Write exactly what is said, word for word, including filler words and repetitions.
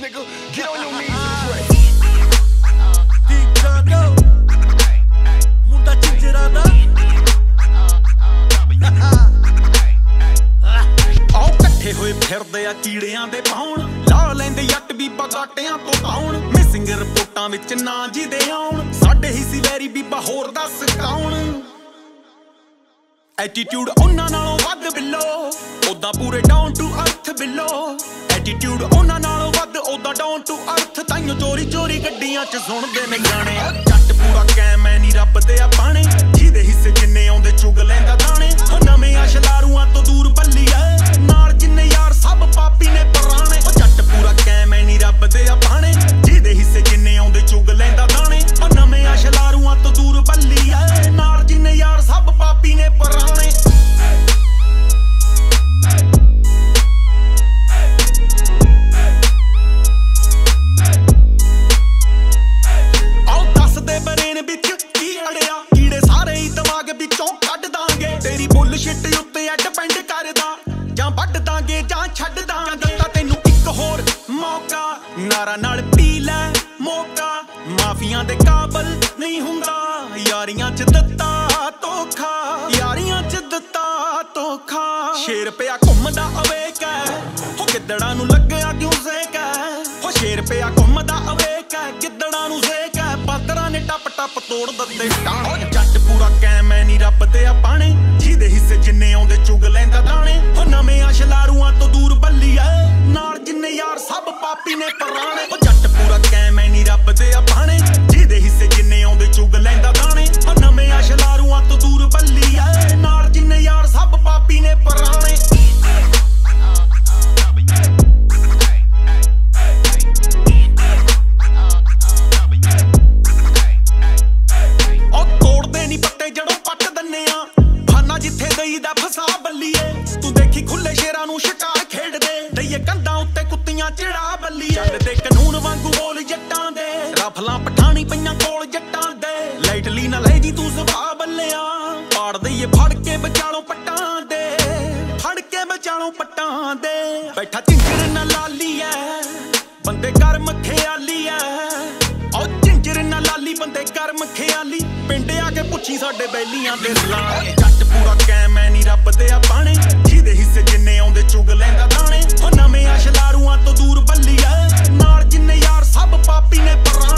nigga. Get on your knees and pray. ਮੁੰਡਾ ਚਿੰਜਰਾ ਦਾ ਆਓ ਇਕੱਠੇ ਹੋਏ ਫਿਰਦੇ ਆ ਕੀੜਿਆਂ ਦੇ ਪਾਉਣ ਲਾ ਲੈਂਦੇ ਜੱਟ ਬੀਬਾ ਗਾਟਿਆਂ ਤੋਂ ਪਾਉਣ ਮਿਸਿੰਗ ਰਿਪੋਰਟਾਂ ਵਿੱਚ ਨਾਂ ਜਿਹਦੇ ਆਉਣ ਸਾਡੇ ਹੀ ਸੀ ਵੈਰੀ ਬੀਬਾ ਹੋਰ ਦੱਸ ਕੌਣ ਐਟੀਟਿਊਡ ਉਹਨਾਂ ਨਾਲੋਂ ਵੱਧ ਬਿੱਲੋ ਉਦਾਂ ਪੂਰੇ down to earth Billo attitude ਉਹਨਾਂ ਨਾਲੋਂ ਵੱਧ ਉਦਾਂ ਡਾਊਨ ਟੂ ਅਰਥ ਤਾਈਓ ਚੋਰੀ ਚੋਰੀ ਗੱਡੀਆਂ 'ਚ ਸੁਣਦੇ ਨੇ ਗਾਣੇ ਜੱਟ ਪੂਰਾ ਕੈਮ ਐ ਨੀ ਰੱਬ ਦੇ ਆਪਾਣੇ ਜਿਹਦੇ ਹਿੱਸੇ ਜਿੰਨੇ ਆਉਂਦੇ ਚੁਗ ਲੈਂਦਾ ਦਾਣੇ ਉਹ ਨਵੇਂ ਅਸ਼ਲਾਰੂਆਂ ਤੋਂ ਦੂਰ ਬੱਲੀਏ ਨਾਲ ਜਿੰਨੇ ਯਾਰ ਸਭ ਪਾਪੀ ਨੇ ਪੁਰਾਣੇ ਉਹ ਜੱਟ ਪੂਰਾ ਕੈਮ ਐ ਨੀ ਰੱਬ ਦੇ ਆਪਾਣੇ ਜਿਹਦੇ ਹਿੱਸੇ ਜਿੰਨੇ ਆਉਂਦੇ ਚੁਗ ਲੈਂਦਾ ਦਾਣੇ ਉਹ ਨਵੇਂ ਅਸ਼ਲਾਰੂਆਂ ਤੋਂ ਦੂਰ ਬੱਲੀਏ ਨਾਲ ਜਿੰਨੇ ਯਾਰ ਸਭ ਪਾਪੀ ਨੇ ਪੁਰਾਣੇ ਸ਼ਿਟ ਉੱਤੇ ਐ ਡਿਪੈਂਡ ਕਰਦਾ ਜਾਂ ਵੱਢ ਦਾਂਗੇ ਜਾਂ ਛੱਡ ਦਾਂਗੇ ਦਿੱਤਾ ਤੈਨੂੰ ਇੱਕ ਹੋਰ ਮੌਕਾ ਨਾਰਾ ਨਾਲ ਪੀ ਲੈ ਮੌਕਾ ਮਾਫੀਆਂ ਦੇ ਕਾਬਲ ਨਹੀਂ ਹੁੰਦਾ ਯਾਰੀਆਂ 'ਚ ਦਿੱਤਾ ਧੋਖਾ ਯਾਰੀਆਂ 'ਚ ਦਿੱਤਾ ਧੋਖਾ ਸ਼ੇਰ ਪਿਆ ਘੁੰਮਦਾ ਅਵੇਕ ਹੈ ਉਹ ਗਿੱਦੜਾਂ ਨੂੰ ਲੱਗਿਆ ਕਿਉਂ ਜ਼ੇਕ ਹੈ ਉਹ ਸ਼ੇਰ ਪਿਆ ਘੁੰਮਦਾ ਅਵੇਕ ਹੈ ਗਿੱਦੜਾਂ ਨੂੰ ਜ਼ੇਕ ਹੈ ਬਾਂਦਰਾਂ ਨੇ ਟੱਪ ਟੱਪ ਤੋੜ ਦਿੱਤੇ ਟਾਣੇ ਜੱਟ ਪੂਰਾ ਕੈਮ ਐ ਨੀ ਰੱਬ ਦੇ ਆਪਾਣੇ ਜਿਹਦੇ ਹਿੱਸੇ ਜਿੰਨੇ ਆਉਂਦੇ ਚੁਗ ਲੈਂਦਾ ਦਾਣੇ ਉਹ ਨਵੇਂ ਅਸ਼ਲਾਰੂਆਂ ਤੋਂ ਦੂਰ ਬੱਲੀਏ ਨਾਲ ਜਿੰਨੇ ਯਾਰ ਸਭ ਪਾਪੀ ਨੇ ਪੁਰਾਣੇ ਉਹ ਜੱਟ ਪੂਰਾ ਕੈਮ ਐ ਨੀ ਰੱਬ ਦੇ ਆਪਾਣੇ ਜਿਹਦੇ ਹਿੱਸੇ ਜਿੰਨੇ ਆਉਂਦੇ ਚੁਗ ਲੈਂਦਾ ਦਾਣੇ ਉਹ ਨਵੇਂ ਅਸ਼ਲਾਰੂਆਂ ਤੋਂ ਦੂਰ ਬੱਲੀਏ ਨਾਲ ਜਿੰਨੇ ਯਾਰ ਸਭ ਪਾਪੀ ਨੇ ਪੁਰਾਣੇ ਜਿੱਥੇ ਦਈ ਦਾ ਫਸਾ ਬੱਲੀਏ ਤੂੰ ਦੇਖੀ ਖੁੱਲੇ ਸ਼ੇਰਾਂ ਨੂੰ ਸ਼ਿਕਾਰ ਖੇਡਦੇ ਦਈਏ ਕੰਧਾਂ ਉੱਤੇ ਕੁੱਤੀਆਂ ਚਿੜਾ ਬੱਲੀਏ ਚੱਲਦੇ ਕਾਨੂੰਨ ਵਾਂਗੂ ਬੋਲ ਜੱਟਾਂ ਦੇ ਰਫਲਾਂ ਪਠਾਣੀ ਪਈਆਂ ਕੋਲ ਜੱਟਾਂ ਦੇ ਲਾਈਟਲੀ ਨਾ ਲੈ ਜੀ ਤੂੰ ਸੁਭਾ ਬੱਲਿਆ ਪਾੜ ਦਈਏ ਫੜ ਕੇ ਬਚਾਲੋ ਪੱਟਾਂ ਦੇ ਫੜ ਕੇ ਬਚਾਲੋ ਪੱਟਾਂ ਦੇ ਬੈਠਾ ਝਿੰਜਰ ਨਾ ਲਾਲੀ ਐ ਬੰਦੇ ਕਰਮ ਖਿਆਲੀ ਐ ਓ ਝਿੰਜਰ ਨਾ ਲਾਲੀ ਬੰਦੇ ਕਰਮ ਖਿਆਲੀ ਪਿੰਡ ਆ ਕੇ ਪੁੱਛੀ ਸਾਡੇ ਬੈਲੀਆਂ ਦੇ ਲਾਂ ਜੱਟ ਪੂਰਾ ਕੈਮ ਐ ਨੀ ਰੱਬ ਦੇ ਆਪਾਣੇ ਜਿਹਦੇ ਹਿੱਸੇ ਜਿੰਨੇ ਆਉਂਦੇ ਚੁਗ ਲੈਂਦਾ ਦਾਣੇ ਉਹ ਨਵੇਂ ਅਸ਼ਲਾਰੂਆਂ ਤੋਂ ਦੂਰ ਬੱਲੀਏ ਨਾਲ ਜਿੰਨੇ ਯਾਰ ਸਭ ਪਾਪੀ ਨੇ ਪੁਰਾਣੇ